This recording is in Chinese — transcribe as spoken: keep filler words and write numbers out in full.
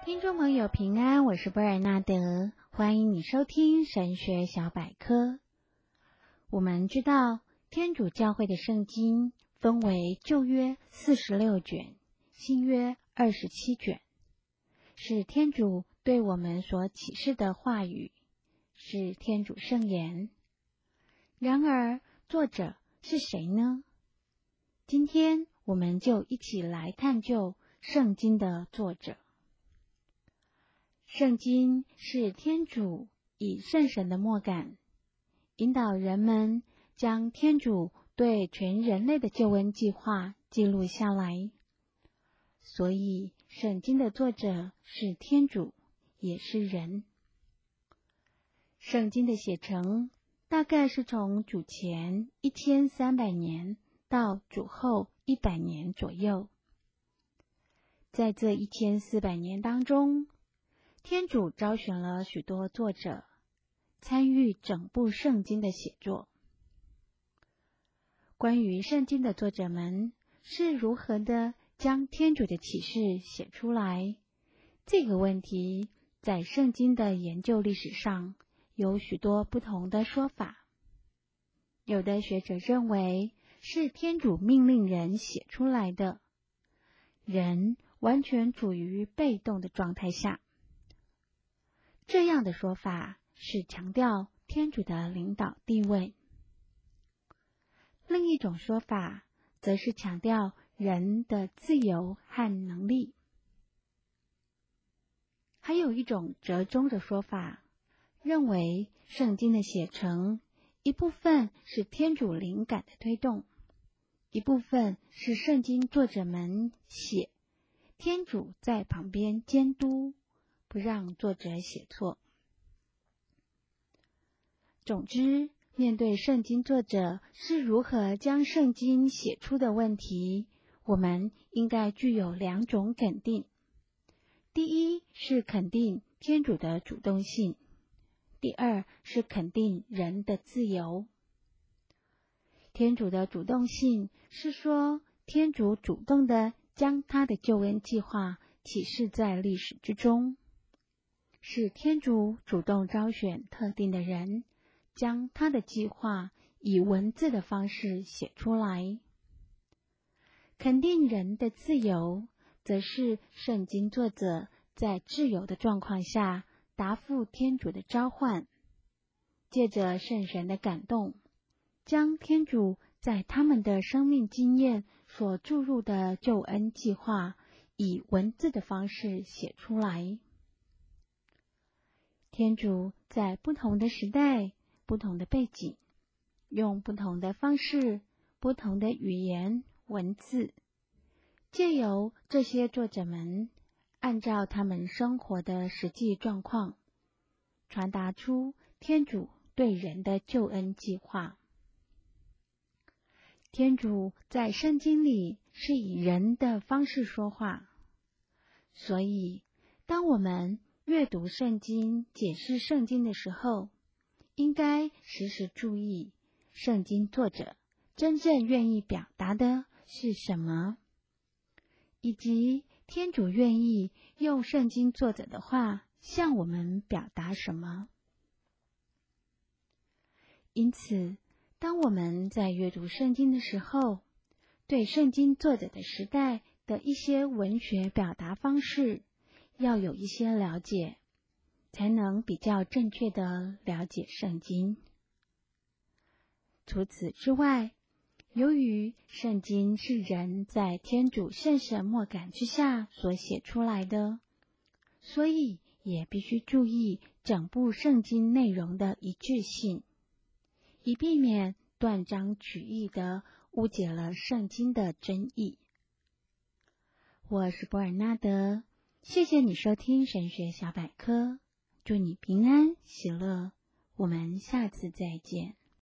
听众朋友平安，我是波尔纳德，欢迎你收听神学小百科。我们知道天主教会的圣经分为旧约四十六卷，新约二十七卷，是天主对我们所启示的话语，是天主圣言。然而作者是谁呢？今天我们就一起来探究圣经的作者。圣经是天主以圣神的默感，引导人们将天主对全人类的救恩计划记录下来。所以圣经的作者是天主，也是人。圣经的写成大概是从主前一千三百年到主后一百年左右。在这一千四百年当中，天主招选了许多作者，参与整部圣经的写作。关于圣经的作者们是如何的将天主的启示写出来，这个问题在圣经的研究历史上有许多不同的说法。有的学者认为是天主命令人写出来的，人完全处于被动的状态下。这样的说法是强调天主的领导地位。另一种说法则是强调人的自由和能力。还有一种折中的说法，认为圣经的写成一部分是天主灵感的推动，一部分是圣经作者们写，天主在旁边监督，不让作者写错。总之，面对圣经作者是如何将圣经写出的问题，我们应该具有两种肯定。第一是肯定天主的主动性，第二是肯定人的自由。天主的主动性是说，天主主动地将他的救恩计划启示在历史之中，是天主主动招选特定的人，将他的计划以文字的方式写出来。肯定人的自由，则是圣经作者在自由的状况下答复天主的召唤，借着圣神的感动，将天主在他们的生命经验所注入的救恩计划以文字的方式写出来。天主在不同的时代、不同的背景，用不同的方式、不同的语言、文字，借由这些作者们，按照他们生活的实际状况，传达出天主对人的救恩计划。天主在圣经里是以人的方式说话，所以当我们阅读圣经、解释圣经的时候，应该时时注意圣经作者真正愿意表达的是什么，以及天主愿意用圣经作者的话向我们表达什么。因此，当我们在阅读圣经的时候，对圣经作者的时代的一些文学表达方式要有一些了解，才能比较正确地了解圣经。除此之外，由于圣经是人在天主圣神默感之下所写出来的，所以也必须注意整部圣经内容的一致性，以避免断章取义地误解了圣经的真意。我是波尔纳德，谢谢你收听神学小百科，祝你平安喜乐，我们下次再见。